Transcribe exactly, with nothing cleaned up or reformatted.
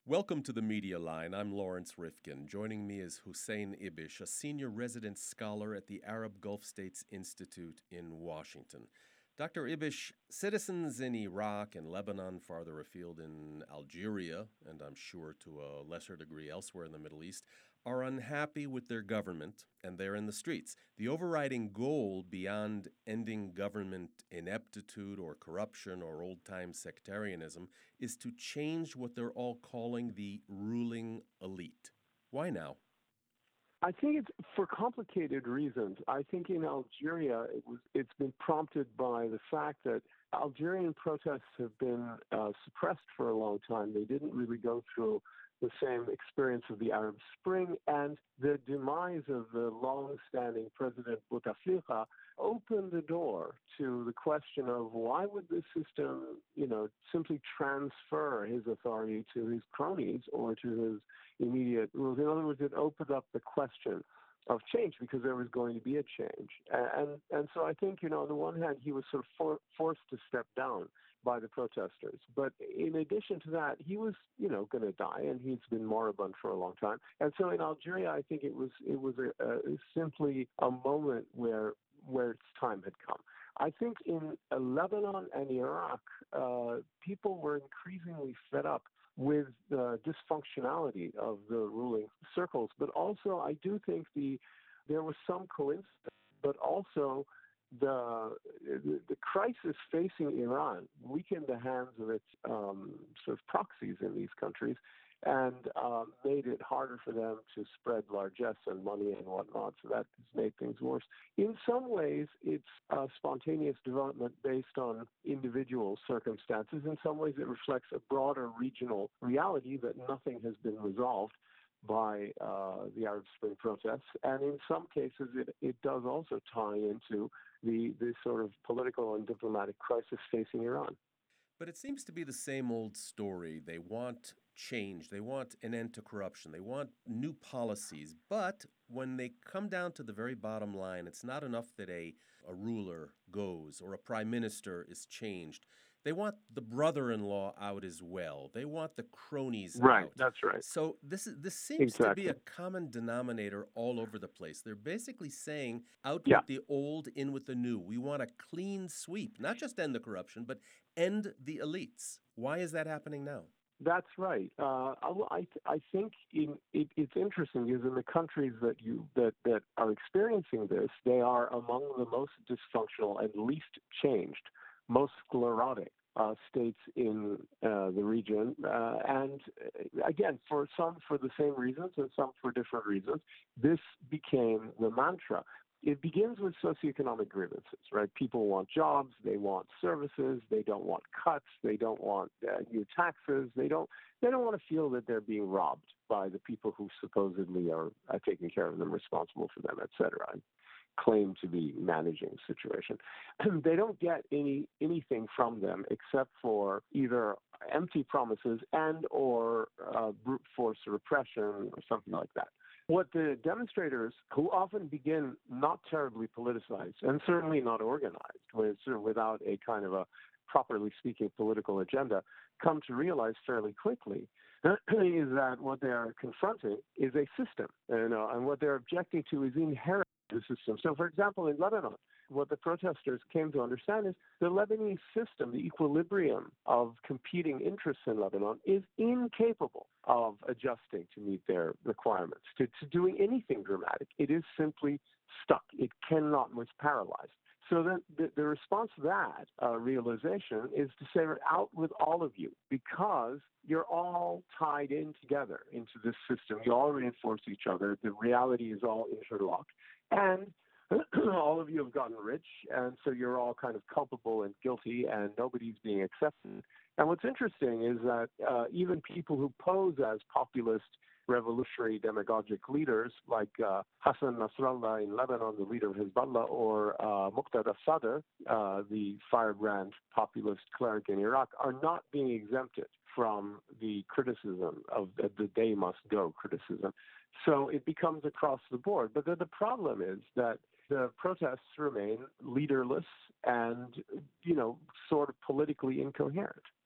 Welcome to the Media Line. I'm Lawrence Rifkin. Joining me is Hussein Ibish, a senior resident scholar at the Arab Gulf States Institute in Washington. Doctor Ibish, citizens in Iraq and Lebanon, farther afield in Algeria, and I'm sure to a lesser degree elsewhere in the Middle East, are unhappy with their government, and they're in the streets. The overriding goal, beyond ending government ineptitude or corruption or old-time sectarianism, is to change what they're all calling the ruling elite. Why now? I think it's for complicated reasons. I think in Algeria, it was, it's been prompted by the fact that Algerian protests have been uh, suppressed for a long time. They didn't really go through the same experience of the Arab Spring, and the demise of the long-standing President Bouteflika opened the door to the question of why would this system, you know, simply transfer his authority to his cronies or to his immediate rulers. In other words, it opened up the question of change because there was going to be a change. And and so I think, you know, on the one hand, he was sort of for, forced to step down by the protesters. But in addition to that, he was, you know, going to die, and he's been moribund for a long time. And so in Algeria, I think it was it was a, a, simply a moment where where its time had come. I think in uh, Lebanon and Iraq, uh, people were increasingly fed up with the dysfunctionality of the ruling circles. But also, I do think the there was some coincidence, but also the the, the crisis facing Iran weakened the hands of its um, sort of proxies in these countries and uh, made it harder for them to spread largesse and money and whatnot. So that has made things worse. In some ways, it's a spontaneous development based on individual circumstances. In some ways, it reflects a broader regional reality that nothing has been resolved by uh, the Arab Spring protests. And in some cases, it, it does also tie into the, the sort of political and diplomatic crisis facing Iran. But it seems to be the same old story. They want change. They want an end to corruption. They want new policies. But when they come down to the very bottom line, it's not enough that a, a ruler goes or a prime minister is changed. They want the brother-in-law out as well. They want the cronies Right, out. that's right. So this is this seems to be Exactly. a common denominator all over the place. They're basically saying, out Yeah. with the old, in with the new. We want a clean sweep, not just end the corruption, but end the elites. Why is that happening now? That's right. Uh, I, I think in, it, it's interesting because in the countries that you that, that are experiencing this, they are among the most dysfunctional and least changed, most sclerotic uh, states in uh, the region. Uh, and uh, again, for some for the same reasons and some for different reasons, this became the mantra. It begins with socioeconomic grievances, right? People want jobs, they want services, they don't want cuts, they don't want uh, new taxes, they don't they don't want to feel that they're being robbed by the people who supposedly are, are taking care of them, responsible for them, et cetera, and claim to be managing the situation. They don't get any anything from them except for either empty promises and or uh, brute force repression or something like that. What the demonstrators, who often begin not terribly politicized and certainly not organized, with, sort of without a kind of a properly speaking political agenda, come to realize fairly quickly is that what they are confronting is a system, you know, and what they're objecting to is inherent in the system. So, for example, in Lebanon, what the protesters came to understand is the Lebanese system, the equilibrium of competing interests in Lebanon, is incapable of adjusting to meet their requirements, to, to doing anything dramatic. It is simply stuck. It cannot, it's paralyzed. So then the, the response to that uh, realization is to say, out with all of you, because you're all tied in together into this system. You all reinforce each other. The reality is all interlocked. And all of you have gotten rich, and so you're all kind of culpable and guilty, and nobody's being accepted. And what's interesting is that uh, even people who pose as populist, revolutionary, demagogic leaders, like uh, Hassan Nasrallah in Lebanon, the leader of Hezbollah, or uh, Muqtada Sadr, uh, the firebrand populist cleric in Iraq, are not being exempted from the criticism of the, the day must go criticism. So it becomes across the board. But then the problem is that the protests remain leaderless and, you know, sort of politically incoherent.